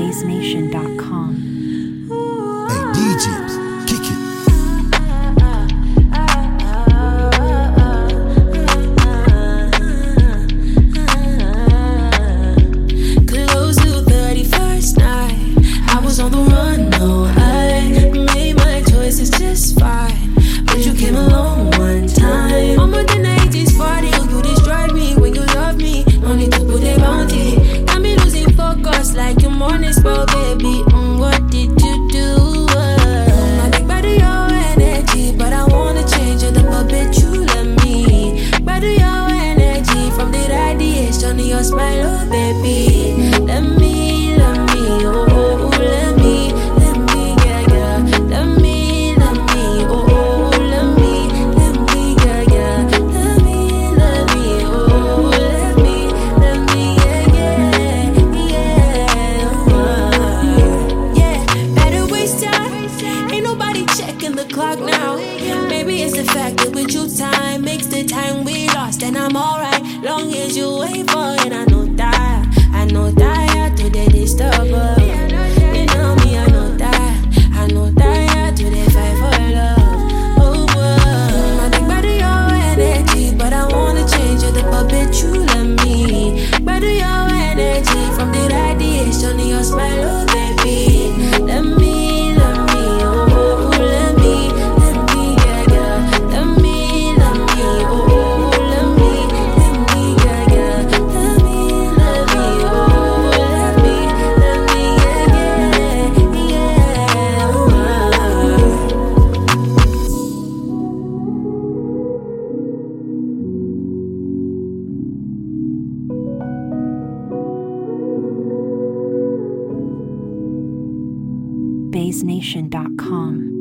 BaseNation.com. Hey, DJs, kick it. Close to 31st night, I was on the run, no, I made my choices just fine, but you came along one time. I'm with the 90s party, you destroyed me when you loved me, no need to put a bounty. Got me losing focus like your morning spell, baby. What did you do? I think better your energy, but I wanna change it up a bit. You let me better your energy from the radiation of your smile, oh baby. Let me, oh, let me, yeah, yeah. Let me, oh, let me, yeah, yeah. Let me, oh, let me, yeah. Better waste time. Ain't nobody checking the clock now. Maybe it's the fact that with you time makes the time we lost, and I'm alright long as you wait for it. I know that today disturb her. You know me, I know that today fight for love. Oh, I think better your energy, but I wanna change it up a bit. You let me better your energy from the radiation of your smile, oh baby. Let me, oh, let me, yeah, yeah. Let me, oh, let me, yeah, yeah. Let me, oh, let me, yeah, BaseNation.com.